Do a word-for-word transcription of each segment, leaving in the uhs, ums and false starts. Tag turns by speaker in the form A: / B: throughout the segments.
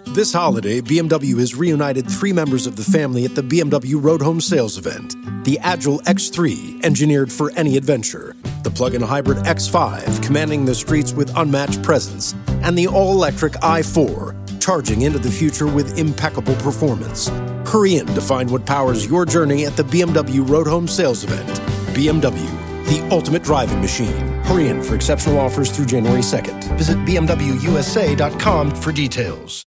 A: This holiday, B M W has reunited three members of the family at the B M W Road Home Sales event. The Agile X three, engineered for any adventure. The plug-in hybrid X five, commanding the streets with unmatched presence. And the all-electric i four, charging into the future with impeccable performance. Hurry in to find what powers your journey at the B M W Road Home Sales event. B M W, the ultimate driving machine. Hurry in for exceptional offers through January second. Visit B M W U S A dot com for details.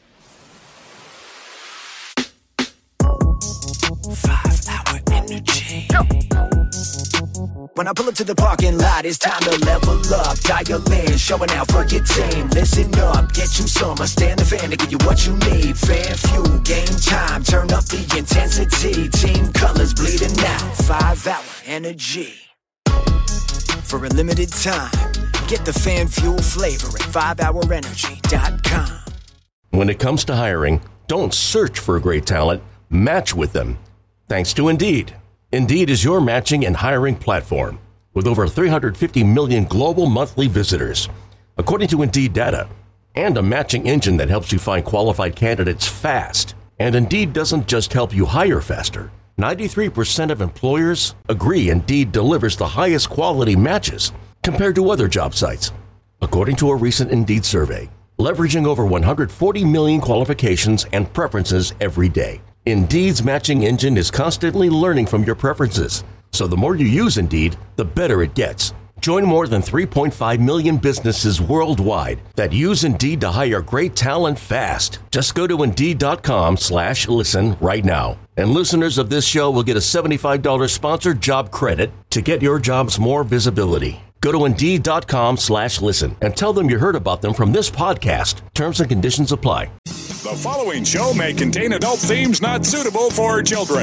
B: Five-hour energy. When I pull up to the parking lot, it's time to level up. Dial in, showing out for your team. Listen up, get you some. I stand the fan to give you what you need. Fan fuel, game time. Turn up the intensity. Team colors bleeding out. Five-hour energy. For a limited time, get the fan fuel flavor at five hour energy dot com.
C: When it comes to hiring, don't search for great talent. Match with them. Thanks to Indeed. Indeed is your matching and hiring platform with over three hundred fifty million global monthly visitors, according to Indeed data, and a matching engine that helps you find qualified candidates fast. And Indeed doesn't just help you hire faster. ninety-three percent of employers agree Indeed delivers the highest quality matches compared to other job sites, according to a recent Indeed survey, leveraging over one hundred forty million qualifications and preferences every day. Indeed's matching engine is constantly learning from your preferences, so the more you use Indeed, the better it gets. Join more than three point five million businesses worldwide that use Indeed to hire great talent fast. Just go to Indeed.com slash listen right now. And listeners of this show will get a seventy-five dollars sponsored job credit to get your jobs more visibility. Go to Indeed.com slash listen and tell them you heard about them from this podcast. Terms and conditions apply.
D: The following show may contain adult themes not suitable for children.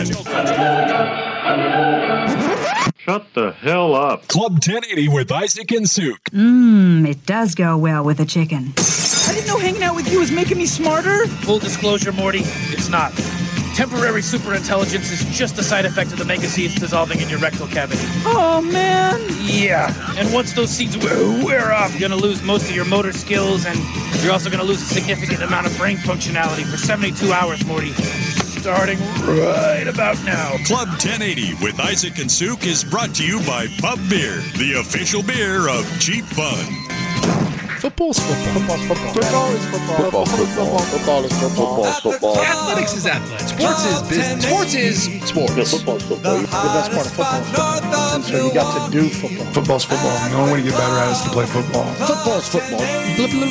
E: Shut the hell up.
D: Club ten eighty with Isaac and Suk.
F: Mmm, it does go well with a chicken.
G: I didn't know hanging out with you was making me smarter.
H: Full disclosure, Morty, it's not. Temporary superintelligence is just a side effect of the mega seeds dissolving in your rectal cavity.
G: Oh, man.
H: Yeah, and once those seeds wear, wear off, you're going to lose most of your motor skills, and you're also going to lose a significant amount of brain functionality for seventy-two hours, Morty. Starting right about now.
D: Club ten eighty with Isaac and Suk is brought to you by Pub Beer, the official beer of Cheap Fun.
I: Football's football. Football is football. Football, football. Football is football. Football.
J: Athletics is athletics. Sports is business. Sports is sports.
I: Yeah, football's football. The best part of football is football. And so you got to do football.
K: Football's football. The only way to get better at it is to play football.
I: Football's football.
J: Blip, blip,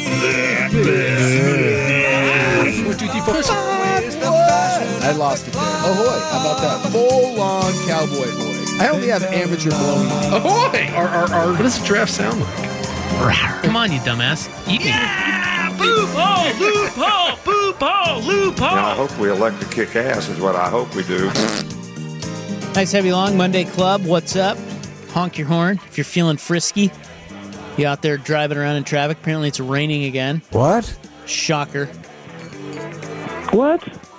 I: I lost it there. Ahoy. How about that? Full-on cowboy voice. I only have amateur blowing.
J: Ahoy!
K: Our, our, our, what does a giraffe sound like?
L: Come on, you dumbass. Eat me.
H: Yeah! Loophole! Loophole! Loophole! Loophole!
E: I hope we elect to kick ass is what I hope we do.
L: Nice, heavy, long Monday Club. What's up? Honk your horn if you're feeling frisky. You out there driving around in traffic. Apparently it's raining again.
I: What?
L: Shocker.
G: What?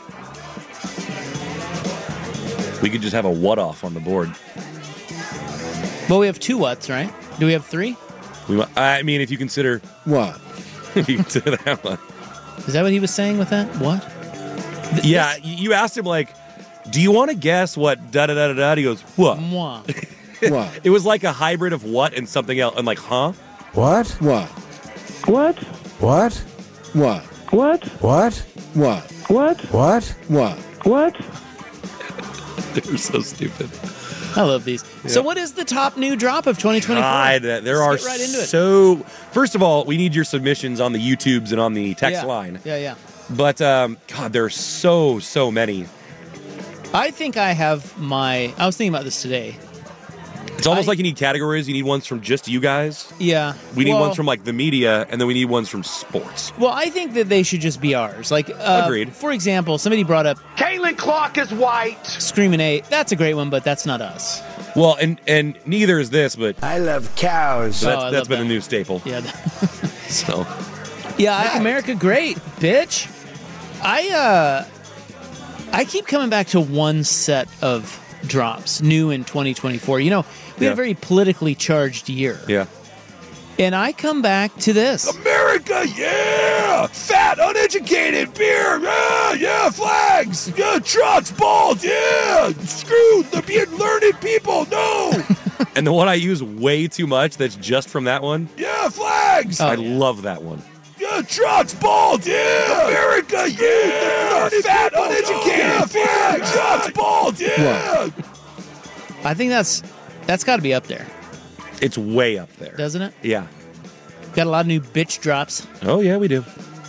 M: We could just have a what off on the board.
L: Well, we have two whats, right? Do we have three?
M: We, I mean, if you consider
I: what,
M: if you consider that one.
L: Is that what he was saying with that? What?
M: Th- yeah, this? You asked him like, "Do you want to guess what?" Da da da da da. He goes, "What?"
L: Moi.
I: What?
M: It was like a hybrid of what and something else. I'm like, huh?
I: What? What?
G: What?
I: What? What?
G: What?
I: What? What?
G: What?
I: What? What?
G: What?
M: They were so stupid.
L: I love these. Yeah. So what is the top new drop of twenty twenty-four?
M: God, there
L: Let's
M: are
L: right into it.
M: so... First of all, we need your submissions on the YouTubes and on the text
L: yeah.
M: line.
L: Yeah, yeah.
M: But, um, God, there are so, so many.
L: I think I have my... I was thinking about this today.
M: It's almost
L: I,
M: like you need categories. You need ones from just you guys.
L: Yeah.
M: We need
L: well,
M: ones from, like, the media, and then we need ones from sports.
L: Well, I think that they should just be ours. Like, uh,
M: Agreed.
L: For example, somebody brought up...
H: Caitlin Clark is white.
L: Screaming eight. That's a great one, but that's not us.
M: Well, and and neither is this, but...
B: I love cows.
M: So that's
L: oh,
M: that's been
L: that.
M: a new staple.
L: Yeah.
M: so...
L: Yeah, I, America Great, bitch. I, uh... I keep coming back to one set of drops, new in twenty twenty-four. You know, we
M: yeah.
L: had a very politically charged year.
M: Yeah.
L: And I come back to this.
I: America, yeah! Fat, uneducated, beer, yeah, yeah, flags, yeah, trucks, balls, yeah! Screw the beard learned people, no!
M: And the one I use way too much that's just from that one?
I: Yeah, flags!
M: I love that one.
I: Yeah, trucks, balls, yeah! America, yeah! Fat, uneducated, beer, trucks, balls, yeah!
L: I think that's that's got to be up there,
M: It's way up there.
L: doesn't it?
M: Yeah.
L: Got a lot of new bitch drops.
M: Oh, yeah, we do.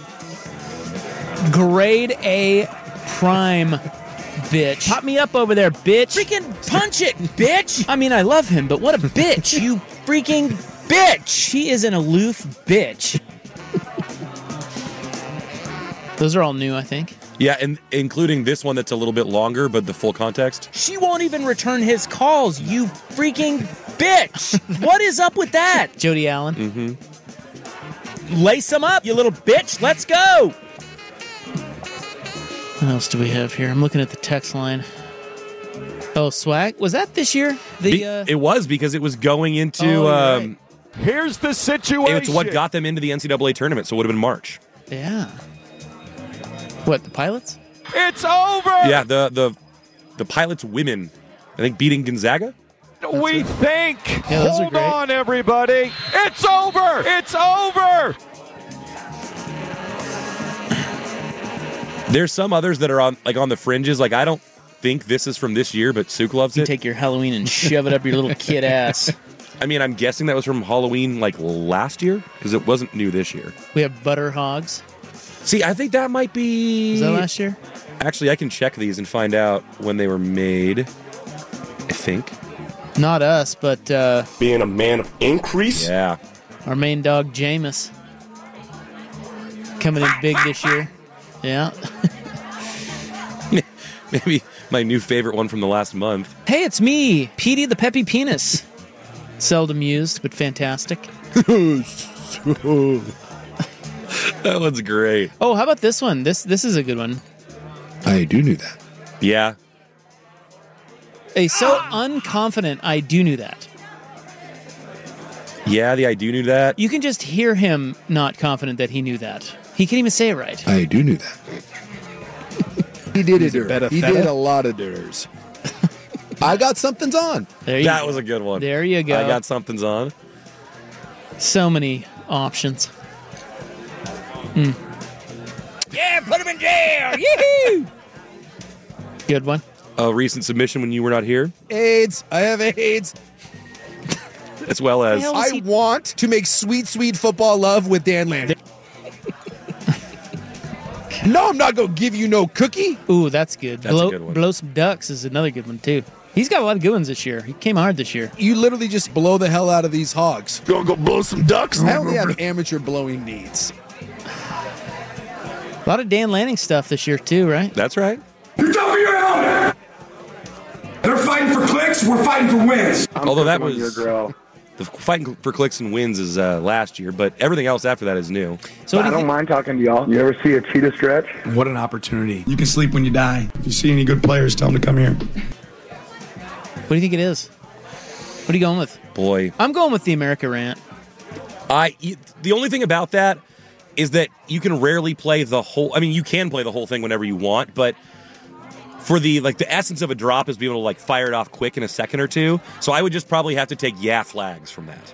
L: Grade A prime bitch. Pop me up over there, bitch.
H: Freaking punch it, bitch!
L: I mean, I love him, but what a bitch.
H: You freaking bitch!
L: She is an aloof bitch. Those are all new, I think.
M: Yeah, and including this one that's a little bit longer, but the full context.
H: She won't even return his calls, you freaking bitch! What is up with that?
L: Jody Allen.
M: Mm-hmm.
H: Lace them up, you little bitch! Let's go!
L: What else do we have here? I'm looking at the text line. Oh, swag? Was that this year? The
M: Be-
L: uh...
M: It was because it was going into...
L: Oh,
M: um,
L: right.
N: Here's the situation.
M: It's what got them into the N C double A tournament, so it would have been March.
L: Yeah. What, the Pilots?
N: It's over.
M: Yeah, the the the Pilots women, I think, beating Gonzaga.
N: We think.
L: Yeah, those are
N: Hold
L: great.
N: on, everybody. It's over. It's over.
M: There's some others that are on like on the fringes. Like I don't think this is from this year, but Suk loves
L: You
M: it.
L: take your Halloween and shove it up your little kid ass.
M: I mean, I'm guessing that was from Halloween like last year because it wasn't new this year.
L: We have Butter Hogs.
M: See, I think that might be.
L: Was that last year?
M: Actually, I can check these and find out when they were made. I think.
L: Not us, but uh,
N: Being a man of increase.
M: Yeah.
L: our main dog, Jameis. Coming in big this year. Yeah.
M: Maybe my new favorite one from the last month.
L: Hey, it's me, Petey the Peppy Penis. Seldom used, but fantastic.
M: That one's great.
L: Oh, how about this one? This this is a good one.
I: I do knew that.
M: Yeah.
L: Hey, so unconfident, I do knew that.
M: Yeah, the I do knew that.
L: You can just hear him not confident that he knew that. He can't even say it right.
I: I do knew that. He did it.
K: better
I: He
K: fella.
I: did a lot of dirs. I got something's on.
L: There you
M: That
L: go.
M: was a good one.
L: There you go.
M: I got something's on.
L: So many options. Mm.
H: Yeah, put him in jail! Yee-hoo!
L: Good one.
M: A recent submission when you were not here,
I: AIDS. I have AIDS.
M: as well as
L: Hell is
I: I
L: he-
I: want to make sweet, sweet football love with Dan Lanning. No, I'm not going to give you no cookie.
L: Ooh, that's good.
M: That's a
L: blow,
M: good one.
L: Blow some ducks is another good one, too. He's got a lot of good ones this year. He came hard this year.
I: You literally just blow the hell out of these hogs.
N: Gonna go blow some ducks.
I: I only have amateur blowing needs.
L: A lot of Dan Lanning stuff this year, too, right?
M: that's right.
O: You're talking your helmet. They're fighting for clicks. We're fighting for wins.
M: Although that
E: cooking on
M: was
E: your grill.
M: the fighting for clicks and wins is uh, last year, but everything else after that is new.
L: So what
E: I
L: do you
E: don't
L: think?
E: mind talking to y'all. You ever see a cheetah stretch?
O: What an opportunity. You can sleep when you die. If you see any good players, tell them to come here.
L: What do you think it is? What are you going with?
M: Boy,
L: I'm going with the America rant.
M: I the only thing about that is that you can rarely play the whole. I mean, you can play the whole thing whenever you want, but for the like the essence of a drop is being able to like fire it off quick in a second or two. So I would just probably have to take yeah flags from that.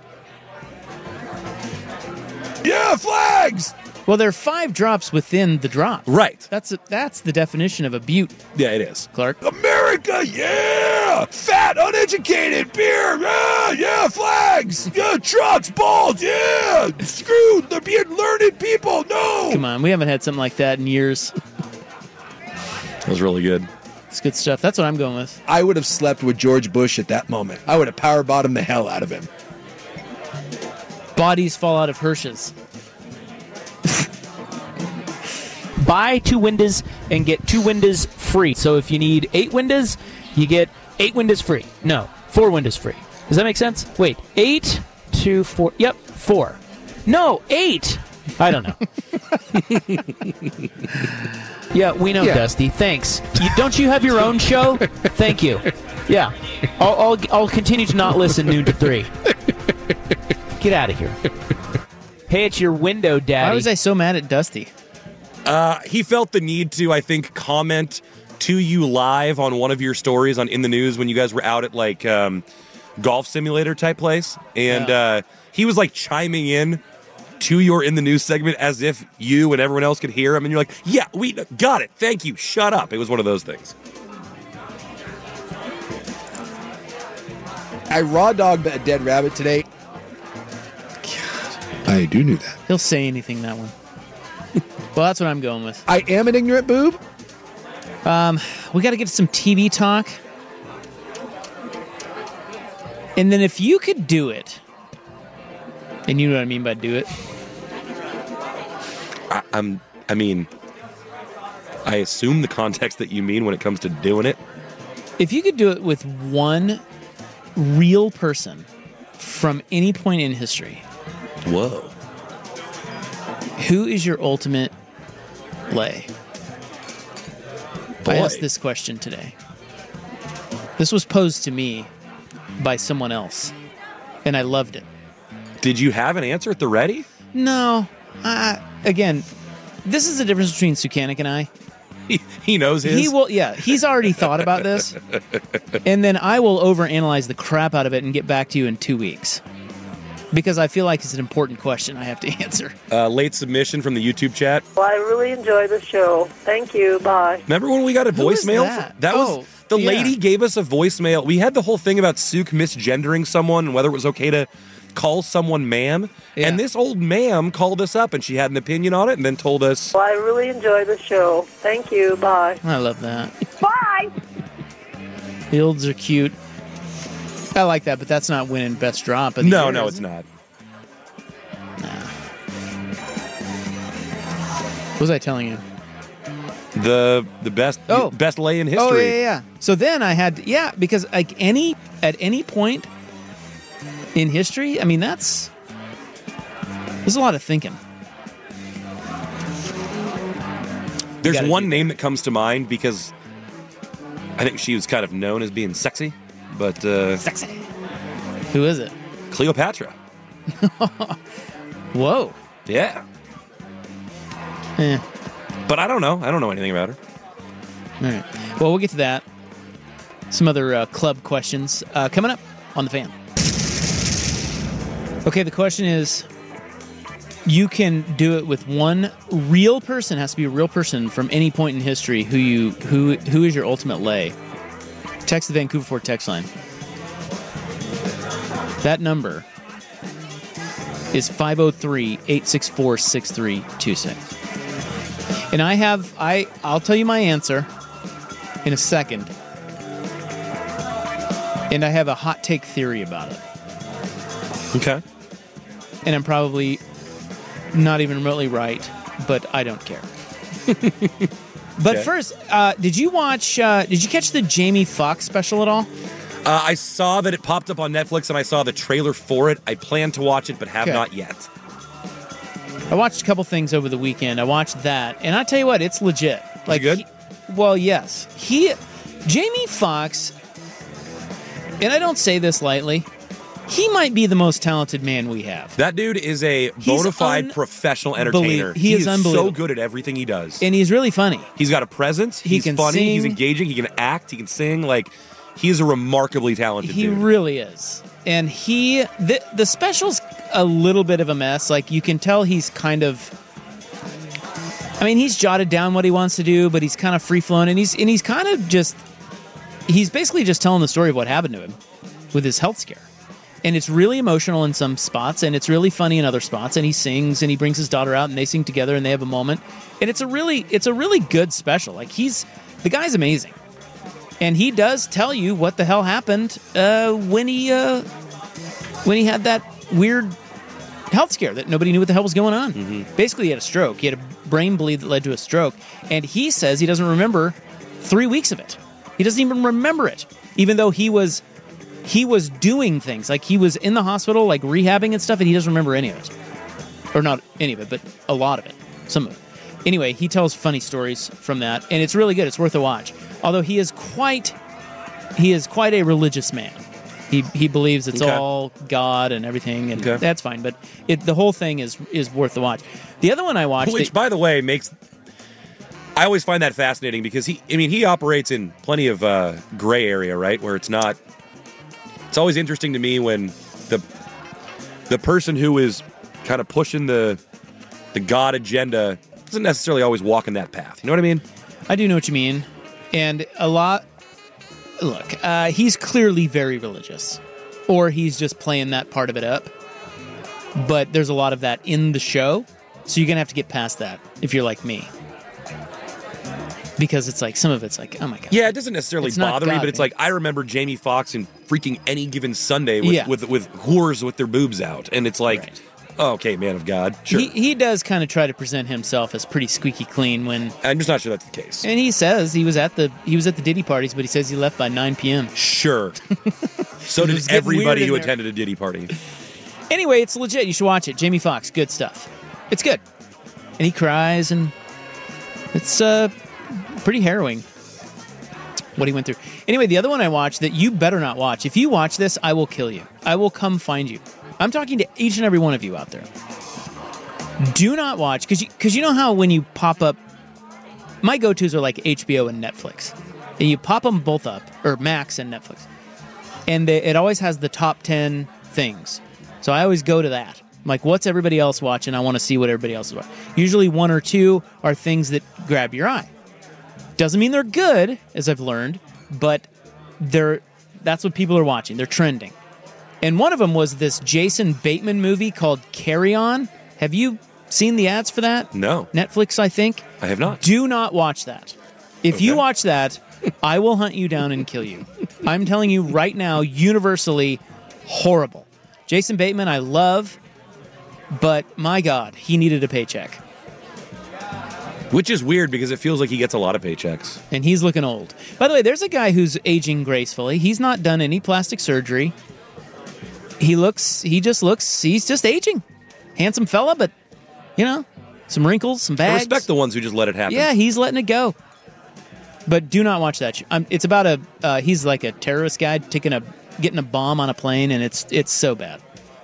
I: Yeah, flags!
L: Well, there are five drops within the drop.
M: Right.
L: That's a, that's the definition of a butte,
M: Yeah, it is.
L: Clark.
I: America, yeah! Fat, uneducated, beer, yeah, yeah, flags! Yeah, trucks, balls, yeah! Screw the beard learned people, no!
L: Come on, we haven't had something like that in years.
M: That was really good.
L: It's good stuff. That's what I'm going with.
I: I would have slept with George Bush at that moment. I would have power bottomed the hell out of him.
L: Bodies fall out of Hirsch's.
P: Buy two windows and get two windows free. So if you need eight windows, you get eight windows free. No, four windows free. Does that make sense? Wait, eight, two, four. Yep, four. No, eight. I don't know. Yeah, we know,
I: Yeah.
P: Dusty. Thanks. You, don't you have your own show? Thank you. Yeah, I'll, I'll I'll continue to not listen noon to three. Get out of here. Hey, it's your window, Daddy.
L: Why was I so mad at Dusty?
M: Uh, he felt the need to, I think, comment to you live on one of your stories on In the News when you guys were out at, like, um, golf simulator type place. And
L: Yeah.
M: uh, he was, like, chiming in to your In the News segment as if you and everyone else could hear him. And you're like, yeah, we got it. Thank you. Shut up. It was one of those things.
J: I raw dogged a dead rabbit today.
K: I do do that.
L: He'll say anything, that one. Well, that's what I'm going with.
J: I am an ignorant boob.
L: Um, we got to get some T V talk. And then if you could do it, and you know what I mean by do it.
M: I, I'm, I mean, I assume the context that you mean when it comes to doing it.
L: If you could do it with one real person from any point in history.
M: Whoa.
L: Who is your ultimate lay?
M: Boy.
L: I asked this question today. This was posed to me by someone else, and I loved it.
M: Did you have an answer at the ready?
L: No. Uh, again, this is the difference between Sukanik and I.
M: He, he knows his.
L: He will, yeah, he's already thought about this, and then I will overanalyze the crap out of it and get back to you in two weeks. Because I feel like it's an important question I have to answer.
M: Uh, late submission from the YouTube chat.
Q: Well, I really enjoy the show. Thank you. Bye.
M: Remember when we got a
L: Who is
M: voicemail?
L: that?
M: That
L: Oh,
M: was the
L: yeah.
M: lady gave us a voicemail. We had the whole thing about Suk misgendering someone and whether it was okay to call someone ma'am.
L: Yeah.
M: And this old ma'am called us up and she had an opinion on it and then told us.
Q: Well, I really enjoy the show. Thank you. Bye.
L: I love that.
Q: Bye.
L: Fields are cute. I like that, but that's not winning best drop. Of the
M: No,
L: year,
M: no,
L: is
M: it's
L: it?
M: not.
L: What was I telling you?
M: The the best
L: Oh.
M: best lay in history.
L: Oh, yeah, yeah, yeah. So then I had, yeah, because like any, at any point in history, I mean, that's, there's a lot of thinking.
M: There's
L: gotta
M: one
L: do
M: name that comes to mind because I think she was kind of known as being sexy, but uh,
L: Sexy. Who is it?
M: Cleopatra.
L: Whoa.
M: Yeah.
L: Eh.
M: But I don't know. I don't know anything about her.
L: All right. Well, we'll get to that. Some other uh, club questions uh, coming up on the fan. Okay, the question is, you can do it with one real person. It has to be a real person from any point in history. Who you who who is your ultimate lay? Text the Vancouver Ford text line. That number is five oh three, eight six four, six three two six. And I have, I, I'll tell you my answer in a second. And I have a hot take theory about it.
M: Okay.
L: And I'm probably not even remotely right, but I don't care. But
M: Okay.
L: first, uh, did you watch, uh, did you catch the Jamie Foxx special at all?
M: Uh, I saw that it popped up on Netflix and I saw the trailer for it. I plan to watch it, but have
L: Okay.
M: not yet.
L: I watched a couple things over the weekend. I watched that, and I tell you what, it's legit. Like,
M: good?
L: he- well, yes, he, Jamie Foxx, and I don't say this lightly, he might be the most talented man we have.
M: That dude is a bona fide professional entertainer.
L: He is
M: so
L: unbelievable.
M: good at everything he does.
L: And he's really funny.
M: He's got a presence.
L: He
M: He's
L: can
M: funny. He's
L: sing.
M: engaging. He can act. He can sing. Like, he's a remarkably talented
L: He
M: dude.
L: really is. And he, the, the special's a little bit of a mess. Like, you can tell he's kind of, I mean, he's jotted down what he wants to do, but he's kind of free-flowing, and he's, and he's kind of just, he's basically just telling the story of what happened to him with his health scare. And it's really emotional in some spots, and it's really funny in other spots, and he sings, and he brings his daughter out, and they sing together, and they have a moment. And it's a really, it's a really good special. Like, he's, the guy's amazing. And he does tell you what the hell happened uh, when he uh, when he had that weird health scare that nobody knew what the hell was going on.
M: Mm-hmm.
L: Basically, he had a stroke. He had a brain bleed that led to a stroke. And he says he doesn't remember three weeks of it. He doesn't even remember it, even though he was he was doing things. Like, he was in the hospital, like, rehabbing and stuff, and he doesn't remember any of it. Or not any of it, but a lot of it. Some of it. Anyway, he tells funny stories from that, and it's really good. It's worth a watch. Although he is quite, he is quite a religious man. He he believes it's
M: Okay.
L: all God and everything, and
M: Okay.
L: that's fine. But it, the whole thing is is worth the watch. The other one I watched,
M: Which,
L: that-
M: by the way, makes I always find that fascinating because he, I mean, he operates in plenty of uh, gray area, right? Where it's not. It's always interesting to me when the the person who is kind of pushing the the God agenda doesn't necessarily always walk in that path. You know what I mean?
L: I do know what you mean, and a lot. Look, uh, he's clearly very religious, or he's just playing that part of it up. But there's a lot of that in the show, so you're gonna have to get past that if you're like me, because it's like some of it's like, oh my god.
M: Yeah, it doesn't necessarily
L: It's not
M: bother me,
L: God,
M: but it's
L: man.
M: like I remember Jamie Foxx in freaking Any Given Sunday with
L: Yeah.
M: with, with whores with their boobs out, and it's like, oh, okay, man of God, sure.
L: He he does kind of try to present himself as pretty squeaky clean when.
M: I'm just not sure that's the case.
L: And he says he was at the he was at the Diddy parties, but he says he left by nine p.m.
M: Sure. So
L: It
M: did
L: was getting
M: everybody
L: weird in
M: who
L: there.
M: attended a Diddy party.
L: Anyway, it's legit. You should watch it. Jamie Foxx, good stuff. It's good, and he cries, and it's uh pretty harrowing what he went through. Anyway, the other one I watched that you better not watch. If you watch this, I will kill you. I will come find you. I'm talking to each and every one of you out there. Do not watch, because you, cause you know how when you pop up, my go-tos are like H B O and Netflix. And you pop them both up, or Max and Netflix. And they, it always has the top ten things. So I always go to that. I'm like, what's everybody else watching? I want to see what everybody else is watching. Usually one or two are things that grab your eye. Doesn't mean they're good, as I've learned, but they're that's what people are watching. They're trending. And one of them was this Jason Bateman movie called Carry On. Have you seen the ads for that?
M: No.
L: Netflix, I think.
M: I have not.
L: Do not watch that. If
M: Okay.
L: you watch that, I will hunt you down and kill you. I'm telling you right now, universally horrible. Jason Bateman, I love, but my God, he needed a paycheck.
M: Which is weird because it feels like he gets a lot of paychecks.
L: And he's looking old. By the way, there's a guy who's aging gracefully. He's not done any plastic surgery. He looks, he just looks, he's just aging. Handsome fella, but, you know, some wrinkles, some
M: I
L: bags.
M: respect the ones who just let it happen.
L: Yeah, he's letting it go. But do not watch that. sh- Um, it's about a, uh, he's like a terrorist guy taking a, getting a bomb on a plane, and it's it's so bad.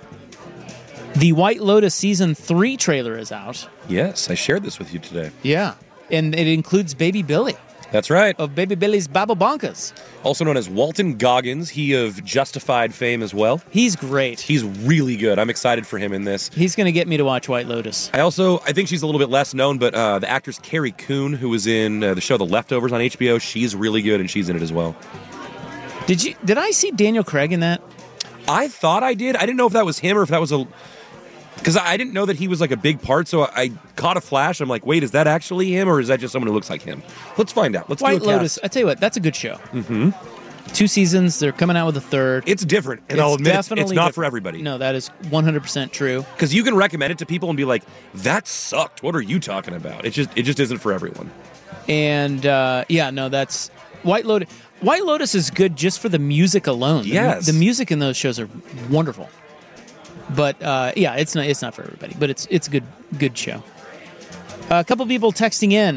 L: The White Lotus Season three trailer is out.
M: Yes, I shared this with you today.
L: Yeah. And it includes Baby Billy
M: That's right.
L: of Baby Billy's Babble Bonkas.
M: Also known as Walton Goggins, he of Justified fame as well.
L: He's great.
M: He's really good. I'm excited for him in this.
L: He's going to get me to watch White Lotus.
M: I also, I think she's a little bit less known, but uh, the actress Carrie Coon, who was in uh, the show The Leftovers on H B O, she's really good, and she's in it as well.
L: Did you? Did I see Daniel Craig in that?
M: I thought I did. I didn't know if that was him or if that was a... Because I didn't know that he was like a big part, so I caught a flash. I'm like, wait, is that actually him, or is that just someone who looks like him? Let's find out. Let's
L: White
M: do a
L: Lotus.
M: cast.
L: I tell you what, that's a good show.
M: Mm-hmm.
L: Two seasons. They're coming out with a third.
M: It's different, and
L: It's
M: I'll admit it's, it's
L: definitely
M: not
L: different.
M: for everybody.
L: No, that is one hundred percent true.
M: Because you can recommend it to people and be like, that sucked. What are you talking about? It just it just isn't for everyone.
L: And uh, yeah, no, that's White Lotus. White Lotus is good just for the music alone. The,
M: Yes.
L: the music in those shows are wonderful. But uh, yeah, it's not it's not for everybody, but it's it's a good good show. Uh, a couple people texting in.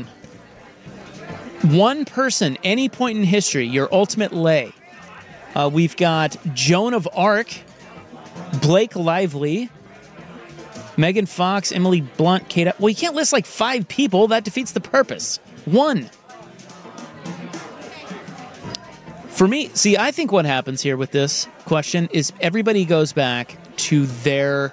L: One person, any point in history, your ultimate lay. Uh, we've got Joan of Arc, Blake Lively, Megan Fox, Emily Blunt, Kate. Well, you can't list like five people. That defeats the purpose. One. For me, see, I think what happens here with this question is everybody goes back to their.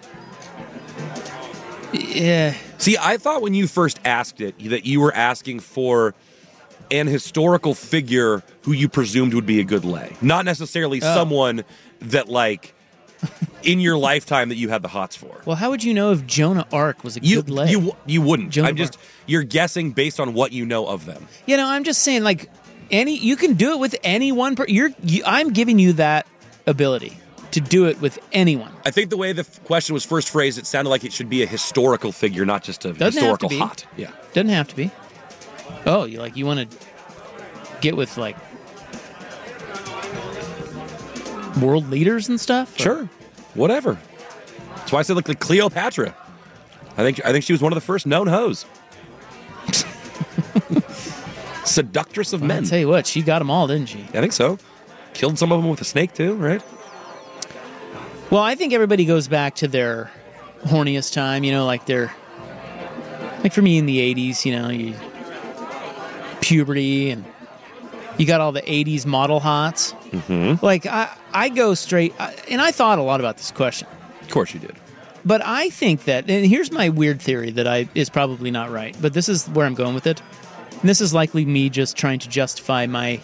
L: Yeah.
M: See, I thought when you first asked it that you were asking for an historical figure who you presumed would be a good lay, not necessarily
L: Oh.
M: someone that, like, in your lifetime that you had the hots for.
L: Well, how would you know if Joan of Arc was a
M: You
L: good lay?
M: you you wouldn't.
L: Joan
M: I'm
L: of
M: just you're guessing based on what you know of them.
L: You know, I'm just saying, like, any you can do it with any one person. You're, you, I'm giving you that ability to do it with anyone.
M: I think the way the f- question was first phrased, it sounded like it should be a historical figure, not just a
L: Doesn't
M: historical
L: have to be.
M: hot. Yeah.
L: Doesn't have to be. Oh, you like you want to get with like world leaders and stuff? Or-
M: Sure. Whatever. That's why I said like, like Cleopatra. I think I think she was one of the first known hoes. Seductress of
L: Well,
M: men.
L: I tell you what, she got them all, didn't she?
M: I think so. killed some of them with a snake too, right?
L: Well, I think everybody goes back to their horniest time, you know, like their, like for me in the eighties, you know, you, puberty, and you got all the eighties model hots.
M: Mm-hmm.
L: Like, I, I go straight, and I thought a lot about this question.
M: Of course you did.
L: But I think that, and here's my weird theory that I is probably not right, but this is where I'm going with it. And this is likely me just trying to justify my,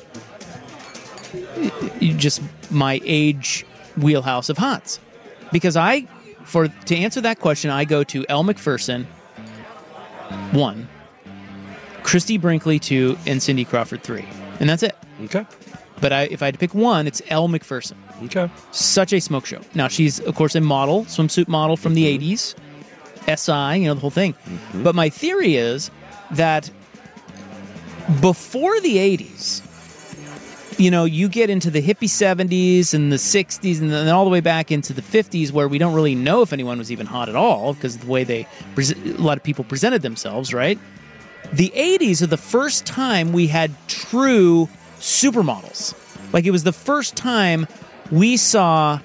L: just my age wheelhouse of hots. Because I, for to answer that question, I go to Elle Macpherson, one, Christy Brinkley, two, and Cindy Crawford, three. And that's it.
M: Okay.
L: But I, if I had to pick one, it's Elle Macpherson.
M: Okay.
L: Such a smoke show. Now, she's, of course, a model, swimsuit model from mm-hmm. the eighties. S I, you know, the whole thing. Mm-hmm. But my theory is that before the eighties, you know, you get into the hippie seventies and the sixties and then all the way back into the fifties where we don't really know if anyone was even hot at all because of the way they, a lot of people presented themselves, right? The eighties are the first time we had true supermodels. Like, it was the first time we saw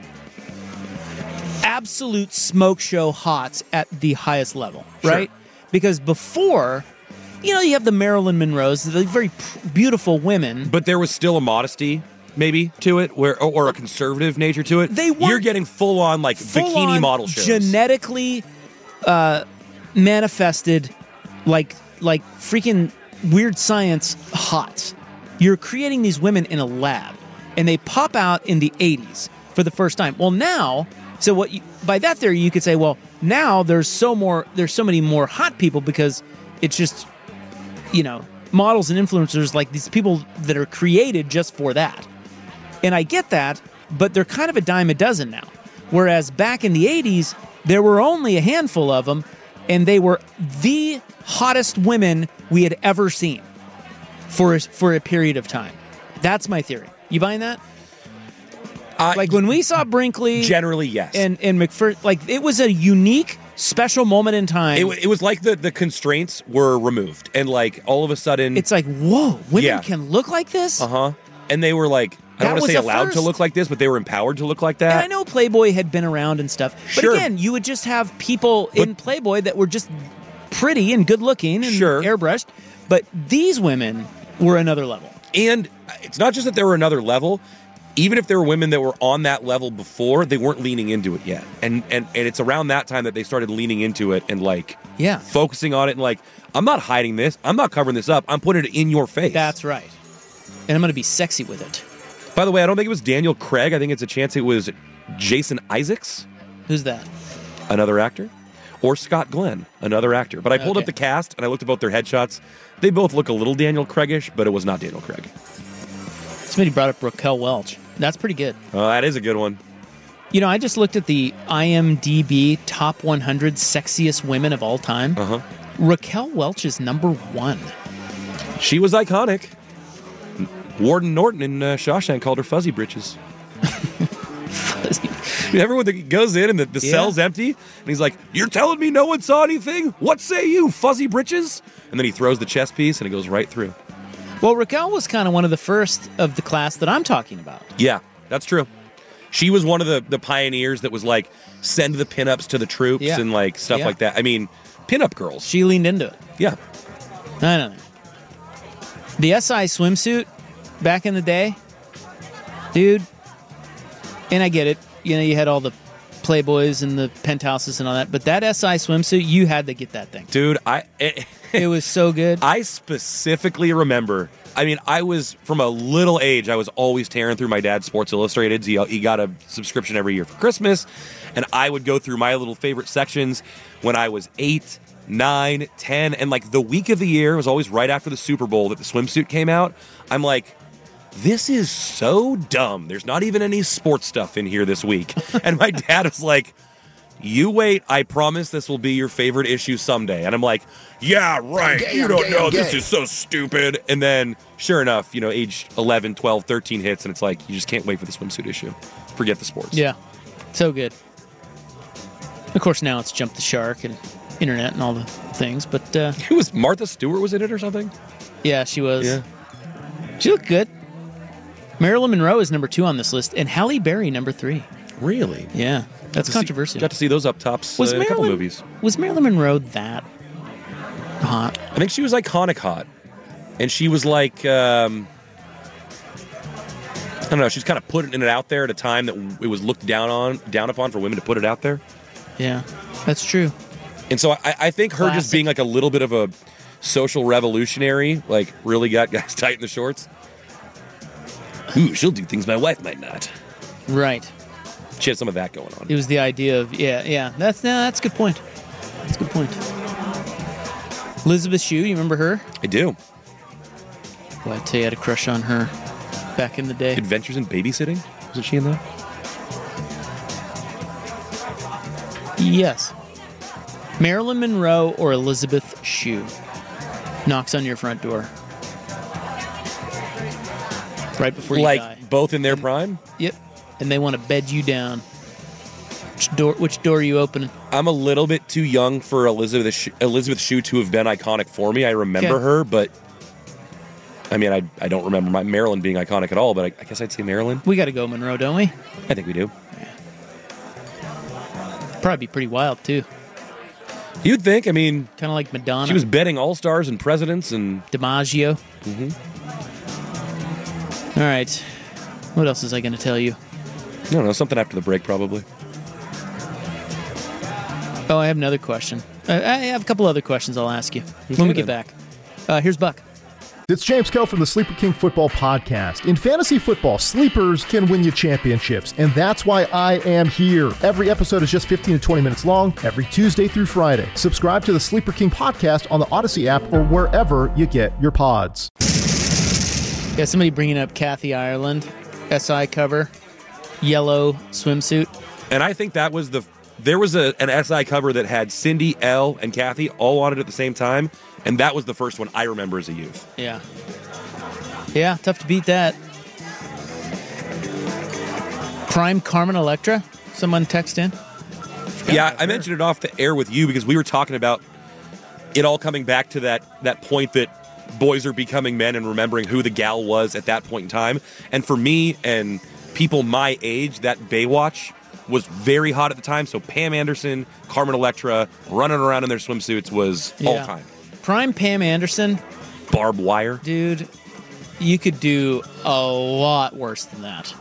L: absolute smoke show hots at the highest level, right? Sure. Because before, you know, you have the Marilyn Monroes, the very beautiful women.
M: But there was still a modesty, maybe, to it, where or, or a conservative nature to it.
L: They weren't
M: You're getting full-on, like,
L: full
M: bikini
L: on
M: model shows.
L: Genetically uh, manifested, like, like freaking weird science hots. You're creating these women in a lab, and they pop out in the eighties for the first time. Well, now, so what? You, by that theory, you could say, well, now there's so more, there's so many more hot people because it's just, you know, models and influencers, like these people that are created just for that. And I get that, but they're kind of a dime a dozen now. Whereas back in the eighties, there were only a handful of them, and they were the hottest women we had ever seen for a, for a period of time. That's my theory. You buying that?
M: Uh,
L: like when we saw Brinkley,
M: generally yes,
L: and and McPherson, like it was a unique, special moment in time.
M: It, it was like the the constraints were removed, and like all of a sudden,
L: it's like, whoa, women
M: yeah.
L: can look like this.
M: Uh huh. And they were like, I don't want to say allowed first. to look like this, but they were empowered to look like that.
L: And I know Playboy had been around and stuff, but
M: sure.
L: again, you would just have people but, in Playboy that were just pretty and good looking and
M: sure.
L: airbrushed, but these women were another level.
M: And it's not just that they were another level. Even if there were women that were on that level before, they weren't leaning into it yet. And and and it's around that time that they started leaning into it and like
L: yeah.
M: focusing on it and like, I'm not hiding this. I'm not covering this up. I'm putting it in your face.
L: That's right. And I'm going to be sexy with it.
M: By the way, I don't think it was Daniel Craig. I think it's a chance it was Jason Isaacs.
L: Who's that?
M: Another actor. Or Scott Glenn, another actor. But I pulled
L: okay.
M: up the cast and I looked at both their headshots. They both look a little Daniel Craig-ish, but it was not Daniel Craig.
L: Somebody brought up Raquel Welch. That's pretty good.
M: Oh, that is a good one.
L: You know, I just looked at the I M D B top one hundred sexiest women of all time.
M: Uh-huh.
L: Raquel Welch is number one.
M: She was iconic. Warden Norton in uh, Shawshank called her Fuzzy Britches.
L: Fuzzy.
M: Everyone that goes in and the, the yeah. cell's empty, and he's like, "You're telling me no one saw anything? What say you, Fuzzy Britches?" And then he throws the chess piece, and it goes right through.
L: Well, Raquel was kind of one of the first of the class that I'm talking about.
M: Yeah, that's true. She was one of the, the pioneers that was like, send the pinups to the troops
L: yeah.
M: and like stuff
L: yeah.
M: like that. I mean, pinup girls.
L: She leaned into it.
M: Yeah.
L: I don't know. The S I swimsuit back in the day, dude, and I get it. You know, you had all the Playboys and the penthouses and all that, but that S I swimsuit, you had to get that thing.
M: Dude, I... It,
L: it was so good.
M: I specifically remember... I mean, I was, from a little age, I was always tearing through my dad's Sports Illustrated. He, he got a subscription every year for Christmas, and I would go through my little favorite sections when I was eight, nine, ten, and like the week of the year was always right after the Super Bowl that the swimsuit came out. I'm like, this is so dumb. There's not even any sports stuff in here this week. And my dad was like, you wait, I promise this will be your favorite issue someday. And I'm like, yeah, right.
R: Gay,
M: you
R: I'm
M: don't
R: gay,
M: know.
R: I'm
M: This
R: gay.
M: is so stupid. And then, sure enough, you know, age eleven, twelve, thirteen hits, and it's like, you just can't wait for the swimsuit issue. Forget the sports.
L: Yeah. So good. Of course, now it's Jump the Shark and internet and all the things, but... Uh,
M: Who was Martha Stewart was in it or something?
L: Yeah, she was.
M: Yeah.
L: She looked good. Marilyn Monroe is number two on this list, and Halle Berry number three.
M: Really?
L: Yeah, that's
M: Got to
L: controversial.
M: See, got to see those up tops
L: Was
M: uh, in a couple
L: Marilyn-
M: movies.
L: Was Marilyn Monroe that hot?
M: I think she was iconic hot. And she was like, um, I don't know, she's kind of putting it out there at a time that it was looked down on, down upon for women to put it out there.
L: Yeah, that's true.
M: And so I, I think her
L: Classic.
M: just being like a little bit of a social revolutionary, like really got guys tight in the shorts. Ooh, she'll do things my wife might not.
L: Right.
M: She had some of that going on.
L: It was the idea of yeah, yeah. That's no, that's a good point. That's a good point. Elizabeth Shue, you remember her?
M: I do.
L: Well, I'd say I had a crush on her back in the day.
M: Adventures in Babysitting? Wasn't she in that?
L: Yes. Marilyn Monroe or Elizabeth Shue knocks on your front door right before you
M: like
L: die.
M: both in their prime?
L: Yep. And they want to bed you down. Which door? Which door are you opening?
M: I'm a little bit too young for Elizabeth Shue, Elizabeth Shue to have been iconic for me. I remember
L: Okay.
M: her, but I mean, I I don't remember my Marilyn being iconic at all. But I, I guess I'd say Marilyn.
L: We got to go Monroe, don't we?
M: I think we do.
L: Probably be pretty wild too.
M: You'd think. I mean,
L: kind of like Madonna.
M: She was betting all stars and presidents and
L: DiMaggio.
M: Mm-hmm.
L: All right. What else is I going to tell you?
M: I don't know. Something after the break, probably.
L: Oh, I have another question. Uh, I have a couple other questions I'll ask you when we get
R: then.
L: back. Uh, here's Buck.
R: It's James Kell from the Sleeper King Football Podcast. In fantasy football, sleepers can win you championships, and that's why I am here. Every episode is just fifteen to twenty minutes long, every Tuesday through Friday. Subscribe to the Sleeper King Podcast on the Odyssey app or wherever you get your pods.
L: Yeah, somebody bringing up Kathy Ireland, S I cover, yellow swimsuit.
M: And I think that was the. There was a, an S I cover that had Cindy, Elle, and Kathy all on it at the same time, and that was the first one I remember as a youth.
L: Yeah. Yeah, tough to beat that. Prime Carmen Electra? Someone text in?
M: Yeah, I mentioned it off the air with you because we were talking about it all coming back to that, that point that boys are becoming men and remembering who the gal was at that point in time. And for me and people my age, that Baywatch was very hot at the time. So Pam Anderson, Carmen Electra, running around in their swimsuits was all
L: Yeah.
M: time.
L: Prime Pam Anderson.
M: Barbed wire.
L: Dude, you could do a lot worse than that.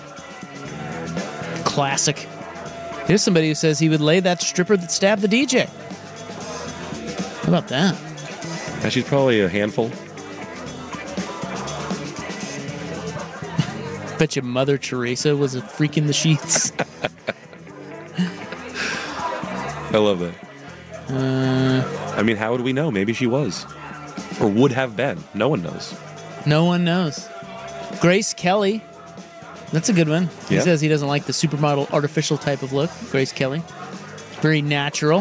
L: Classic. Here's somebody who says he would lay that stripper that stabbed the D J. How about that?
M: Yeah, she's probably a handful.
L: Bet you Mother Teresa was a freak in the sheets.
M: I love that.
L: Uh,
M: I mean, how would we know? Maybe she was. Or would have been. No one knows.
L: No one knows. Grace Kelly. That's a good one. He
M: Yeah.
L: says he doesn't like the supermodel artificial type of look. Grace Kelly. Very natural.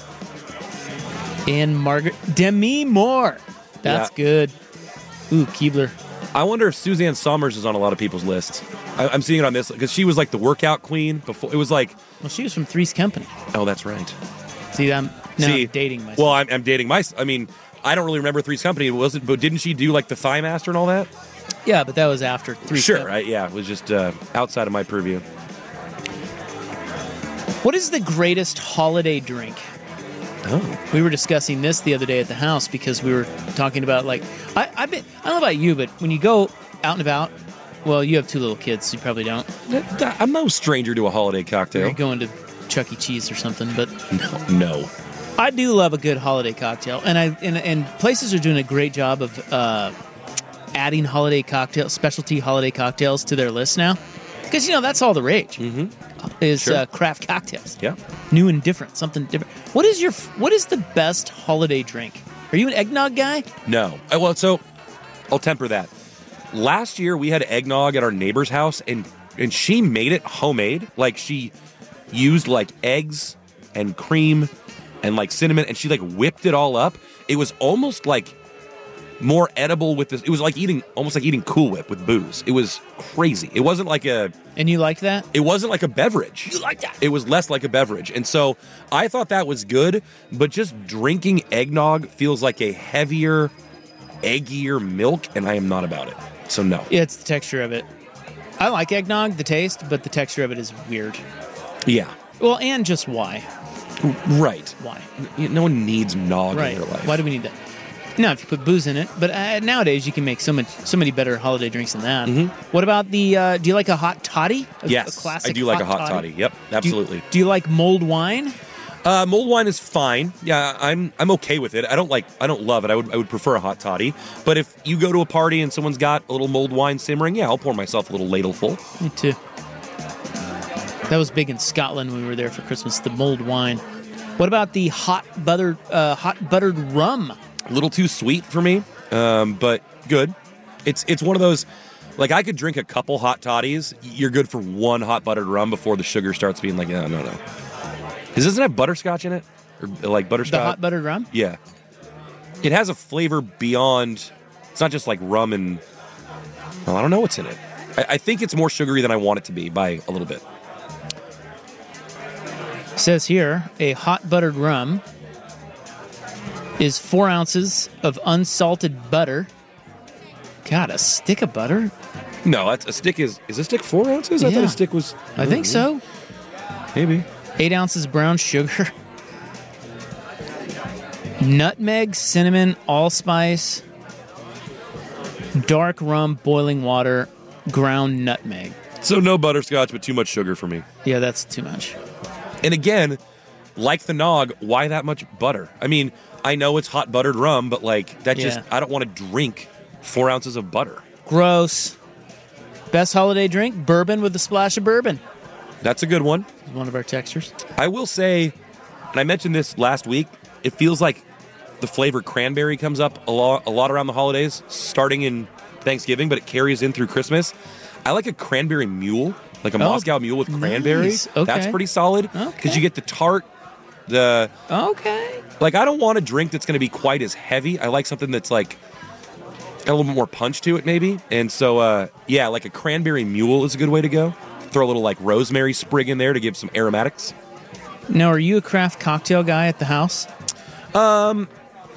L: And Margaret Demi Moore. That's
M: Yeah.
L: good. Ooh, Keebler.
M: I wonder if Suzanne Somers is on a lot of people's lists. I, I'm seeing it on this because she was like the workout queen before. It was like,
L: well, she was from Three's Company.
M: Oh, that's right.
L: See, I'm now
M: See,
L: I'm dating myself.
M: Well, I'm, I'm dating my. I mean, I don't really remember Three's Company. Was it? But didn't she do like the Thigh Master and all that?
L: Yeah, but that was after Three's
M: Sure,
L: Company.
M: right? Yeah, it was just uh, outside of my purview.
L: What is the greatest holiday drink?
M: Oh.
L: We were discussing this the other day at the house because we were talking about like I I've been, I don't know about you, but when you go out and about, well, you have two little kids, so you probably don't.
M: I'm no stranger to a holiday cocktail.
L: You're going to Chuck E. Cheese or something, but
M: no, no.
L: I do love a good holiday cocktail, and I and, and places are doing a great job of uh, adding holiday cocktail specialty holiday cocktails to their list now, because you know that's all the rage.
M: Mm-hmm.
L: Is
M: Sure.
L: uh, craft cocktails.
M: Yeah.
L: New and different, something different. What is your what is the best holiday drink? Are you an eggnog guy?
M: No. Uh, Well, so I'll temper that. Last year we had eggnog at our neighbor's house, and and she made it homemade. Like she used like eggs and cream and like cinnamon, and she like whipped it all up. It was almost like more edible with this. It was like eating almost like eating Cool Whip with booze. It was crazy. It wasn't like a.
L: And you liked that?
M: It wasn't like a beverage.
L: You like that?
M: It was less like a beverage. And so I thought that was good, but just drinking eggnog feels like a heavier, eggier milk, and I am not about it. So no.
L: Yeah, it's the texture of it. I like eggnog, the taste, but the texture of it is weird.
M: Yeah.
L: Well, and just why?
M: Right.
L: Why?
M: No one needs nog
L: right.
M: in their life.
L: Why do we need that? Now, if you put booze in it, but uh, nowadays you can make so much, so many better holiday drinks than that.
M: Mm-hmm.
L: What about the? Uh, do you like a hot toddy? A,
M: Yes,
L: a classic
M: I do like
L: hot
M: a hot toddy. Yep, absolutely.
L: Do you, do you like mulled wine?
M: Uh, mulled wine is fine. Yeah, I'm I'm okay with it. I don't like I don't love it. I would I would prefer a hot toddy. But if you go to a party and someone's got a little mulled wine simmering, yeah, I'll pour myself a little ladle full.
L: Me too. That was big in Scotland when we were there for Christmas. The mulled wine. What about the hot buttered uh, hot buttered rum?
M: A little too sweet for me, um, but good. It's it's one of those, like I could drink a couple hot toddies. You're good for one hot buttered rum before the sugar starts being like, no, no, no. Because doesn't it have butterscotch in it? Or like butterscotch?
L: The hot buttered rum?
M: Yeah. It has a flavor beyond, it's not just like rum and, well, I don't know what's in it. I, I think it's more sugary than I want it to be by a little bit.
L: It says here, a hot buttered rum is four ounces of unsalted butter. God, a stick of butter?
M: No, that's, a stick is, is a stick four ounces? I
L: Yeah.
M: thought a stick was...
L: I think so.
M: Maybe.
L: Eight ounces brown sugar. Nutmeg, cinnamon, allspice, dark rum, boiling water, ground nutmeg.
M: So no butterscotch, but too much sugar for me.
L: Yeah, that's too much.
M: And again, like the nog, why that much butter? I mean, I know it's hot buttered rum, but like that just,
L: Yeah.
M: I don't want to drink four ounces of butter.
L: Gross. Best holiday drink, bourbon with a splash of bourbon.
M: That's a good one.
L: One of our textures.
M: I will say, and I mentioned this last week, it feels like the flavor cranberry comes up a lot, a lot around the holidays, starting in Thanksgiving, but it carries in through Christmas. I like a cranberry mule, like a
L: Oh,
M: Moscow mule with cranberry.
L: nice. Okay.
M: That's pretty solid because
L: Okay.
M: you get the tart, the...
L: Okay.
M: Like, I don't want a drink that's going to be quite as heavy. I like something that's like got a little bit more punch to it, maybe. And so, uh, yeah, like a cranberry mule is a good way to go. Throw a little like rosemary sprig in there to give some aromatics.
L: Now, are you a craft cocktail guy at the house?
M: Um,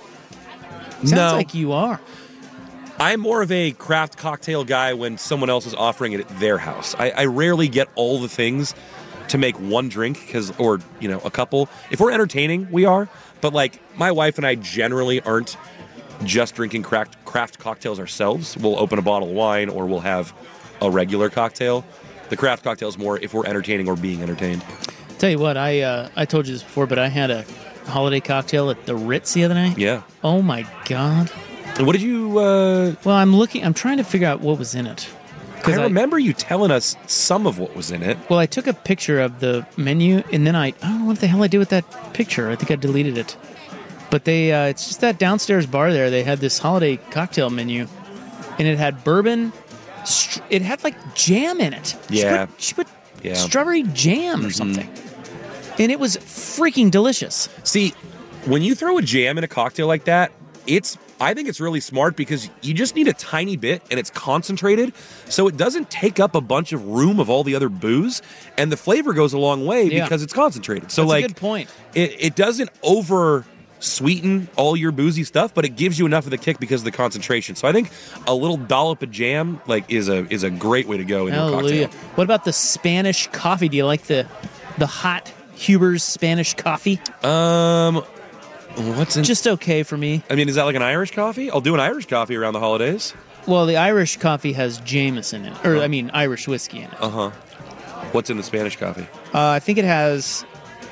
L: Sounds
M: no.
L: like you are.
M: I'm more of a craft cocktail guy when someone else is offering it at their house. I, I rarely get all the things to make one drink, because, or, you know, a couple. If we're entertaining, we are. But, like, my wife and I generally aren't just drinking craft, craft cocktails ourselves. We'll open a bottle of wine or we'll have a regular cocktail. The craft cocktail is more if we're entertaining or being entertained.
L: Tell you what, I uh, I told you this before, but I had a holiday cocktail at the Ritz the other night.
M: Yeah.
L: Oh, my God.
M: And what did you... Uh,
L: well, I'm looking, I'm trying to figure out what was in it.
M: I remember I, you telling us some of what was in it.
L: Well, I took a picture of the menu, and then I, I don't know what the hell I did with that picture. I think I deleted it. But they, uh, it's just that downstairs bar there. They had this holiday cocktail menu, and it had bourbon. Str- it had like jam in it.
M: Yeah.
L: She put, she put
M: yeah.
L: strawberry jam or
M: mm-hmm.
L: something. And it was freaking delicious.
M: See, when you throw a jam in a cocktail like that, it's I think it's really smart because you just need a tiny bit and it's concentrated, so it doesn't take up a bunch of room of all the other booze, and the flavor goes a long way
L: yeah.
M: because it's concentrated. So
L: That's
M: like,
L: a good point.
M: It, it doesn't over sweeten all your boozy stuff, but it gives you enough of the kick because of the concentration. So I think a little dollop of jam like is a is a great way to go into
L: Hallelujah.
M: a cocktail.
L: What about the Spanish coffee? Do you like the the hot Huber's Spanish coffee?
M: Um. What's in...
L: Just okay for me.
M: I mean, is that like an Irish coffee? I'll do an Irish coffee around the holidays.
L: Well, the Irish coffee has Jameson in it. Or, oh. I mean, Irish whiskey in it.
M: Uh-huh. What's in the Spanish coffee?
L: Uh, I think it has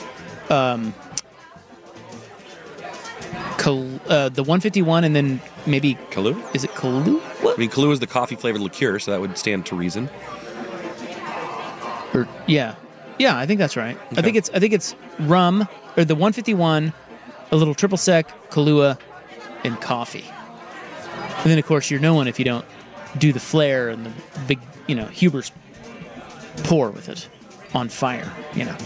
L: um, Cal- uh, the one fifty-one and then maybe...
M: Kahlua?
L: Is it Kahlua?
M: I mean, Kahlua is the coffee-flavored liqueur, so that would stand to reason.
L: Or, yeah. Yeah, I think that's right.
M: Okay.
L: I think it's I think it's rum, or the one fifty-one, a little triple sec, Kahlua, and coffee. And then, of course, you're no one if you don't do the flair and the big, you know, Huber's pour with it on fire, you know.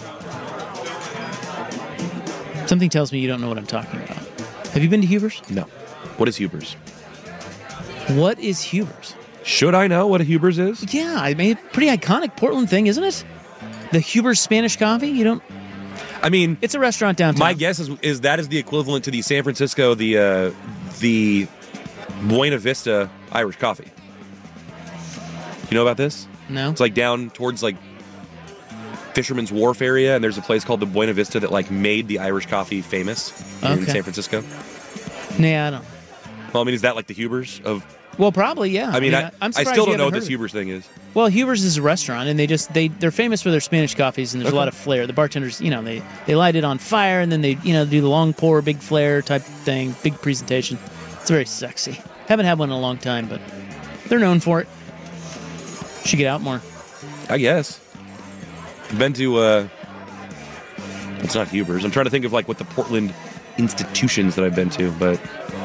L: Something tells me you don't know what I'm talking about. Have you been to Huber's?
M: No. What is Huber's?
L: What is Huber's?
M: Should I know what a Huber's is?
L: Yeah, I mean, pretty iconic Portland thing, isn't it? The Huber's Spanish coffee? You don't...
M: I mean...
L: It's a restaurant downtown.
M: My guess is is that is the equivalent to the San Francisco, the uh, the Buena Vista Irish coffee. You know about this?
L: No.
M: It's like down towards like Fisherman's Wharf area, and there's a place called the Buena Vista that like made the Irish coffee famous in
L: Okay.
M: San Francisco.
L: Nah, I don't.
M: Well, I mean, is that like the Huber's of?
L: Well, probably, yeah.
M: I mean, I,
L: I'm
M: I
L: surprised
M: still
L: you
M: don't know
L: haven't
M: what this
L: heard of it.
M: Huber's thing is.
L: Well, Huber's is a restaurant, and they just they they're famous for their Spanish coffees, and there's
M: Okay.
L: a lot of flair. The bartenders, you know, they they light it on fire, and then they you know do the long pour, big flair type thing, big presentation. It's very sexy. Haven't had one in a long time, but they're known for it. Should get out more.
M: I guess. I've been to. uh It's not Huber's. I'm trying to think of like what the Portland institutions that I've been to, but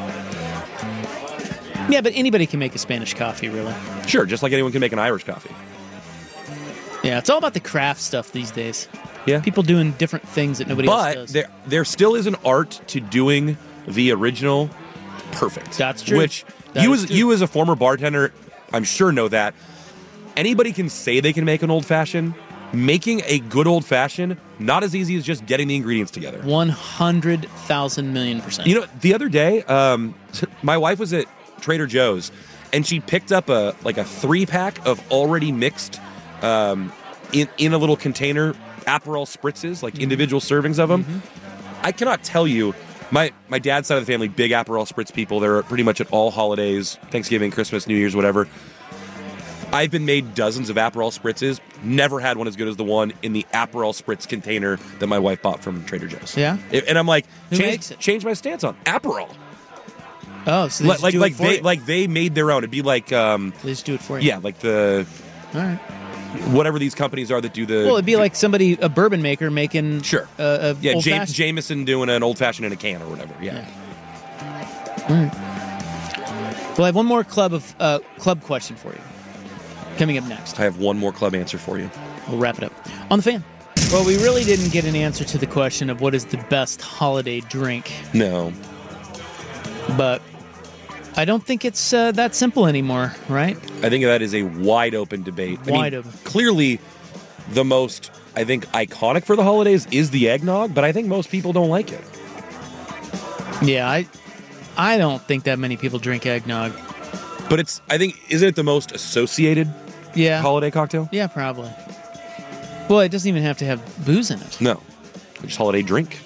L: Yeah, but anybody can make a Spanish coffee, really.
M: sure, just like anyone can make an Irish coffee.
L: Yeah, it's all about the craft stuff these days.
M: Yeah,
L: people doing different things that nobody else
M: But
L: does.
M: there, there still is an art to doing the original perfect.
L: That's true.
M: Which
L: That
M: you
L: is
M: as
L: true.
M: you as a former bartender, I'm sure know that. Anybody can say they can make an old fashioned. Making a good old fashioned, not as easy as just getting the ingredients together.
L: One hundred thousand million percent.
M: You know, the other day, um, my wife was at Trader Joe's, and she picked up a like a three pack of already mixed, um, in in a little container Aperol spritzes, like individual servings of them.
L: Mm-hmm.
M: I cannot tell you. My my dad's side of the family, big Aperol spritz people. They're pretty much at all holidays, Thanksgiving, Christmas, New Year's, whatever. I've been made dozens of Aperol spritzes. Never had one as good as the one in the Aperol spritz container that my wife bought from Trader Joe's.
L: Yeah?
M: And I'm like,
L: Who
M: change,
L: makes it?
M: change my stance on Aperol.
L: Oh, so they
M: like
L: just
M: like,
L: do it
M: like
L: for
M: they
L: you.
M: like they made their own. It'd be like um,
L: They just do it for you.
M: yeah, like the
L: All right.
M: whatever these companies are that do the
L: Well, it'd be like somebody, a bourbon maker, making
M: sure,
L: uh, a
M: yeah,
L: old
M: Jam-
L: fashioned.
M: Jameson doing an old fashioned in a can or whatever. Yeah.
L: All right. Well, I have one more club of uh, club question for you. Coming up next.
M: I have one more club answer for you.
L: We'll wrap it up on the fan. Well, we really didn't get an answer to the question of what is the best holiday drink,
M: No.
L: but I don't think it's uh, that simple anymore, right?
M: I think that is a wide open debate. I
L: Wide
M: mean,
L: open.
M: Clearly, the most, I think, iconic for the holidays is the eggnog, but I think most people don't like it.
L: Yeah, I, I don't think that many people drink eggnog.
M: But it's, I think, isn't it the most associated
L: Yeah.
M: holiday cocktail?
L: Yeah, probably. Well, it doesn't even have to have booze in it.
M: No. Just holiday drink.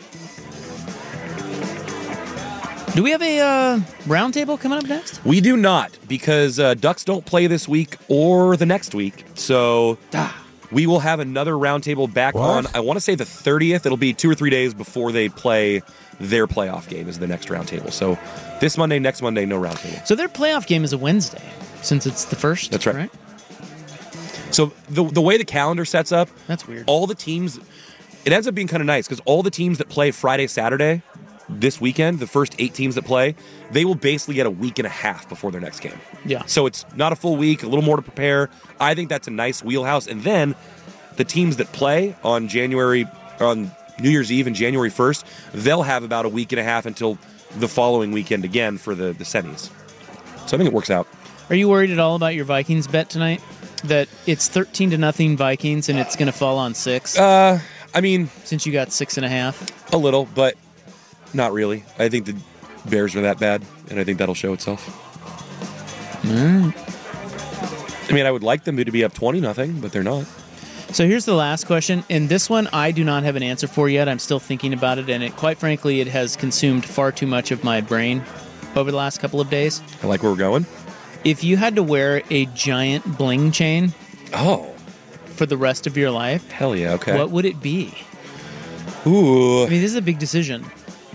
L: Do we have a uh, round table coming up next?
M: We do not, because uh, Ducks don't play this week or the next week. So we will have another roundtable back
A: What?
M: on, I want to say the thirtieth. It'll be two or three days before they play their playoff game is the next roundtable. So this Monday, next Monday, no roundtable.
L: So their playoff game is a Wednesday, since it's the first.
M: That's right. So the the way the calendar sets up,
L: that's weird.
M: All the teams, it ends up being kind of nice because all the teams that play Friday, Saturday this weekend, the first eight teams that play, they will basically get a week and a half before their next game.
L: Yeah.
M: So it's not a full week, a little more to prepare. I think that's a nice wheelhouse. And then the teams that play on January, on New Year's Eve and January first, they'll have about a week and a half until the following weekend again for the, the semis. So I think it works out.
L: Are you worried at all about your Vikings bet tonight? That it's thirteen to nothing Vikings and it's going to fall on six?
M: Uh, I mean,
L: since you got six and a half,
M: a little, but not really. I think the Bears are that bad, and I think that'll show itself.
L: Mm.
M: I mean, I would like them to be up twenty nothing, but they're not.
L: So here's the last question, and this one I do not have an answer for yet. I'm still thinking about it, and it, quite frankly, it has consumed far too much of my brain over the last couple of days.
M: I like where we're going.
L: If you had to wear a giant bling chain,
M: oh,
L: for the rest of your life,
M: hell yeah, okay,
L: what would it be?
M: Ooh,
L: I mean, this is a big decision.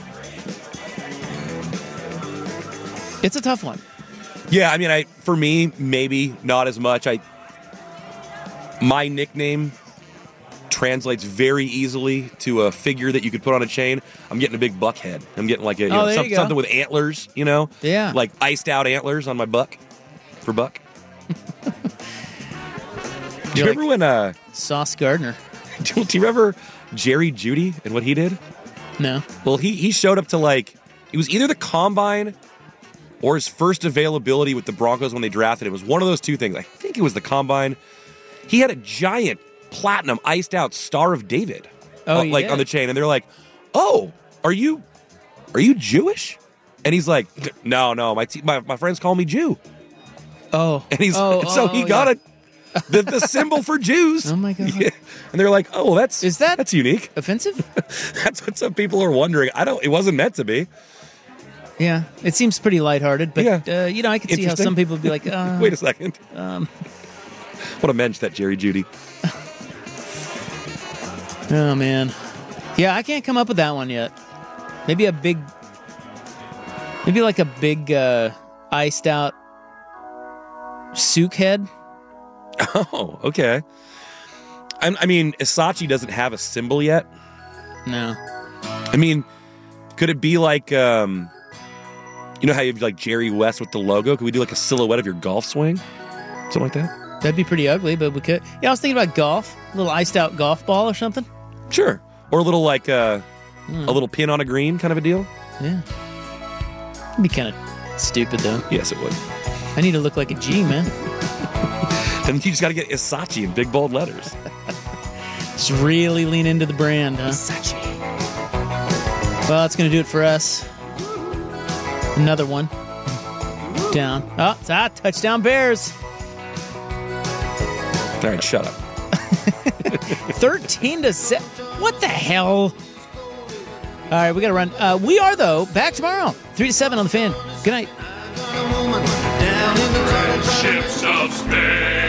L: It's a tough one.
M: Yeah, I mean, I for me maybe not as much. I my nickname translates very easily to a figure that you could put on a chain. I'm getting a big buck head. I'm getting like a you
L: Oh,
M: know,
L: there
M: some,
L: you go.
M: something with antlers, you know,
L: Yeah.
M: like iced out antlers on my buck for buck. Do you
L: You're
M: remember when uh,
L: Sauce Gardner?
M: Do you remember Jerry Jeudy and what he did?
L: No.
M: Well, he he showed up to like it was either the combine or his first availability with the Broncos when they drafted him. It was one of those two things. I think it was the combine. He had a giant platinum iced out Star of David,
L: Oh,
M: uh,
L: he
M: like
L: did?
M: on the chain, and they're like, "Oh, are you are you Jewish?" And he's like, "No, no, my te- my my friends call me Jew."
L: Oh,
M: And he's
L: oh,
M: so
L: oh,
M: he
L: oh,
M: got
L: yeah.
M: a the, the symbol for Jews.
L: Oh my god!
M: Yeah. And they're like, "Oh, well, that's
L: is that
M: that's unique,
L: offensive?"
M: That's what some people are wondering. I don't. It wasn't meant to be.
L: Yeah, it seems pretty lighthearted, but
M: Yeah.
L: uh, you know, I can see how some people would be like, uh,
M: "Wait a second,
L: um,
M: what a mensch that Jerry Judy."
L: oh man, yeah, I can't come up with that one yet. Maybe a big, maybe like a big uh, iced out souk head.
M: Oh, okay. I, I mean, Isachi doesn't have a symbol yet.
L: No.
M: I mean, could it be like, um, you know how you have like Jerry West with the logo? Could we do like a silhouette of your golf swing? Something like that?
L: That'd be pretty ugly, but we could. Yeah, I was thinking about golf. A little iced out golf ball or something.
M: Sure. Or a little like uh,
L: Hmm.
M: a little pin on a green kind of a deal?
L: Yeah. It'd be kind of stupid, though.
M: Yes, it would.
L: I need to look like a G, man.
M: Then you just got to get Isachi in big bold letters.
L: Just really lean into the brand, huh? Well, that's going to do it for us. Another one. Down. Oh, it's ah, touchdown Bears.
M: All right, shut up.
L: thirteen to seven. What the hell? All right, we got to run. Uh, we are, though, back tomorrow. three to seven on the Fan. Good night.
S: Ships of space.